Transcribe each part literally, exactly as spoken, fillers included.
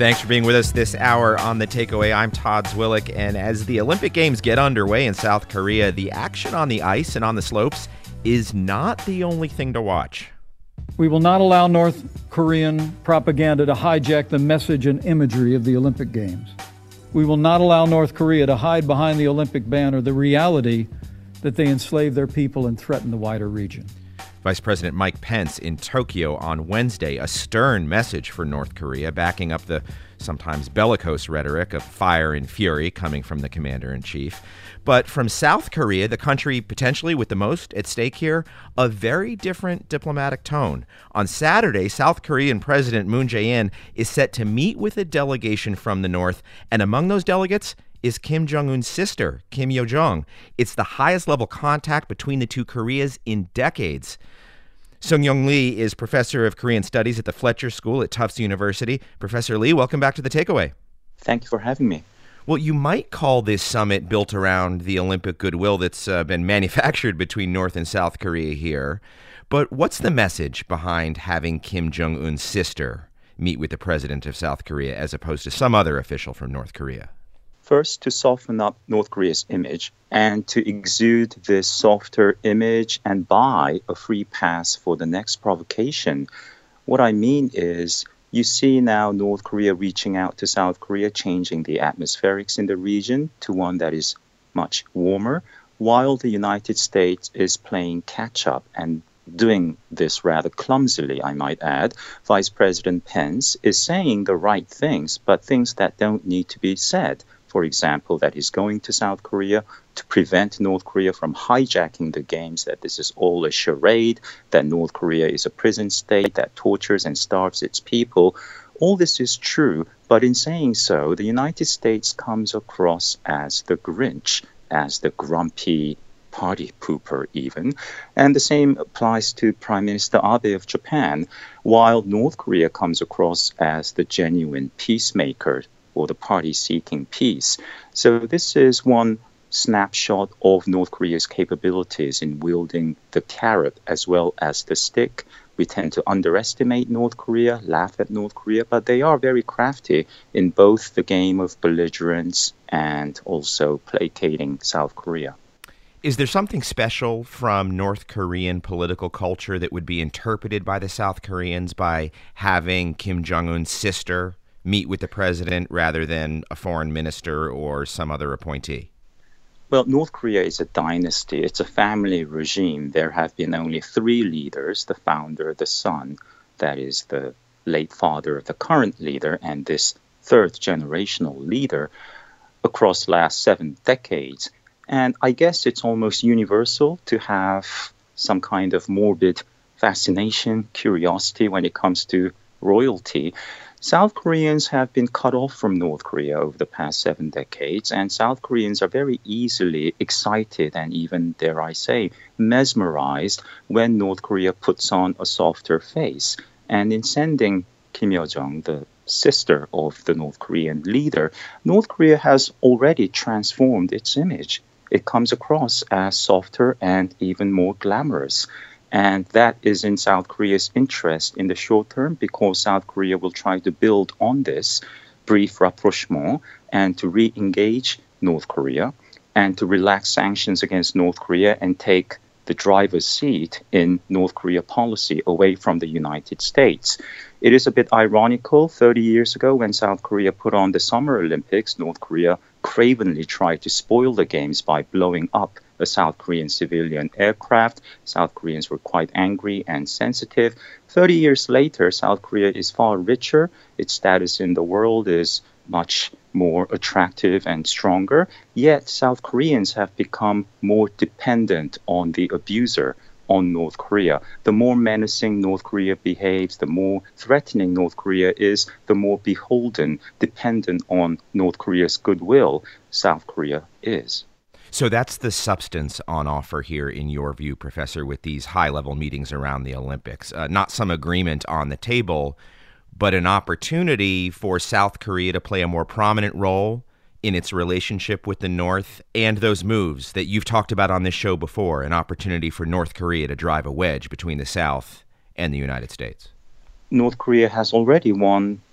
Thanks for being with us this hour on The Takeaway. I'm Todd Zwillich, and as the Olympic Games get underway in South Korea, the action on the ice and on the slopes is not the only thing to watch. We will not allow North Korean propaganda to hijack the message and imagery of the Olympic Games. We will not allow North Korea to hide behind the Olympic banner the reality that they enslave their people and threaten the wider region. Vice President Mike Pence in Tokyo on Wednesday, a stern message for North Korea, backing up the sometimes bellicose rhetoric of fire and fury coming from the commander-in-chief. But from South Korea, the country potentially with the most at stake here, a very different diplomatic tone. On Saturday, South Korean President Moon Jae-in is set to meet with a delegation from the North, and among those delegates is Kim Jong-un's sister, Kim Yo-jong. It's the highest level contact between the two Koreas in decades. Sung-Young Lee is professor of Korean studies at the Fletcher School at Tufts University. Professor Lee, welcome back to The Takeaway. Thank you for having me. Well, you might call this summit built around the Olympic goodwill that's uh, been manufactured between North and South Korea here. But what's the message behind having Kim Jong-un's sister meet with the president of South Korea as opposed to some other official from North Korea? First, to soften up North Korea's image and to exude this softer image and buy a free pass for the next provocation. What I mean is, you see now North Korea reaching out to South Korea, changing the atmospherics in the region to one that is much warmer, while the United States is playing catch-up and doing this rather clumsily, I might add. Vice President Pence is saying the right things, but things that don't need to be said. For example, that he's going to South Korea to prevent North Korea from hijacking the games, that this is all a charade, that North Korea is a prison state that tortures and starves its people. All this is true, but in saying so, the United States comes across as the Grinch, as the grumpy party pooper even. And the same applies to Prime Minister Abe of Japan, while North Korea comes across as the genuine peacemaker, or the party seeking peace. So this is one snapshot of North Korea's capabilities in wielding the carrot as well as the stick. We tend to underestimate North Korea, laugh at North Korea, but they are very crafty in both the game of belligerence and also placating South Korea. Is there something special from North Korean political culture that would be interpreted by the South Koreans by having Kim Jong-un's sister meet with the president rather than a foreign minister or some other appointee? Well, North Korea is a dynasty. It's a family regime. There have been only three leaders, the founder, the son, that is the late father of the current leader, and this third generational leader across the last seven decades. And I guess it's almost universal to have some kind of morbid fascination, curiosity when it comes to royalty. South Koreans have been cut off from North Korea over the past seven decades, and South Koreans are very easily excited and even, dare I say, mesmerized when North Korea puts on a softer face. And in sending Kim Yo-jong, the sister of the North Korean leader, North Korea has already transformed its image. It comes across as softer and even more glamorous. And that is in South Korea's interest in the short term, because South Korea will try to build on this brief rapprochement and to re-engage North Korea and to relax sanctions against North Korea and take the driver's seat in North Korea policy away from the United States. It is a bit ironical. thirty years ago, when South Korea put on the Summer Olympics, North Korea cravenly tried to spoil the games by blowing up a South Korean civilian aircraft. South Koreans were quite angry and sensitive. thirty years later, South Korea is far richer. Its status in the world is much more attractive and stronger. Yet South Koreans have become more dependent on the abuser, on North Korea. The more menacing North Korea behaves, the more threatening North Korea is, the more beholden, dependent on North Korea's goodwill South Korea is. So that's the substance on offer here, in your view, Professor, with these high-level meetings around the Olympics. Uh, not some agreement on the table, but an opportunity for South Korea to play a more prominent role in its relationship with the North, and those moves that you've talked about on this show before, an opportunity for North Korea to drive a wedge between the South and the United States. North Korea has already won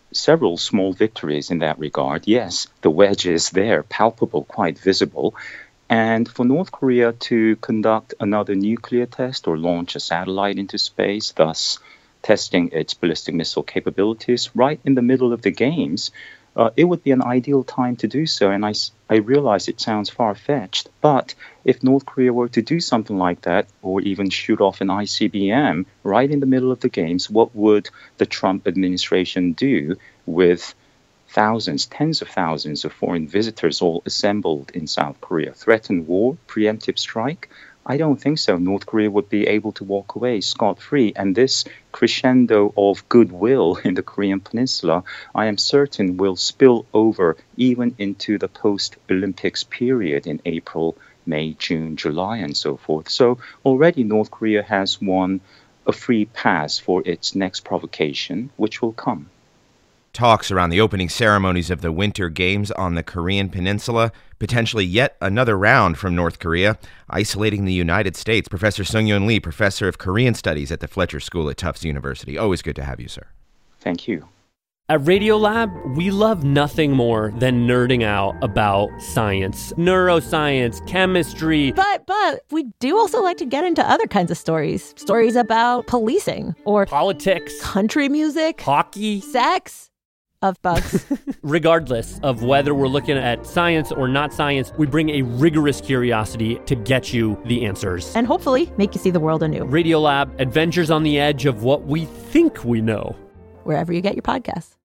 several small victories in that regard. Yes, the wedge is there, palpable, quite visible. And for North Korea to conduct another nuclear test or launch a satellite into space, thus testing its ballistic missile capabilities right in the middle of the games, uh, it would be an ideal time to do so. And I, I realize it sounds far-fetched, but if North Korea were to do something like that, or even shoot off an I C B M right in the middle of the games, what would the Trump administration do with thousands, tens of thousands of foreign visitors all assembled in South Korea? Threaten war? Preemptive strike? I don't think so. North Korea would be able to walk away scot-free. And this crescendo of goodwill in the Korean peninsula, I am certain, will spill over even into the post-Olympics period in April, May, June, July, and so forth. So already North Korea has won a free pass for its next provocation, which will come. Talks around the opening ceremonies of the Winter Games on the Korean Peninsula, potentially yet another round from North Korea, isolating the United States. Professor Seung-Yoon Lee, professor of Korean Studies at the Fletcher School at Tufts University. Always good to have you, sir. Thank you. At Radiolab, we love nothing more than nerding out about science, neuroscience, chemistry. But, but we do also like to get into other kinds of stories. Stories about policing or politics, country music, hockey, sex. Of bugs. Regardless of whether we're looking at science or not science, we bring a rigorous curiosity to get you the answers. And hopefully make you see the world anew. Radiolab, adventures on the edge of what we think we know. Wherever you get your podcasts.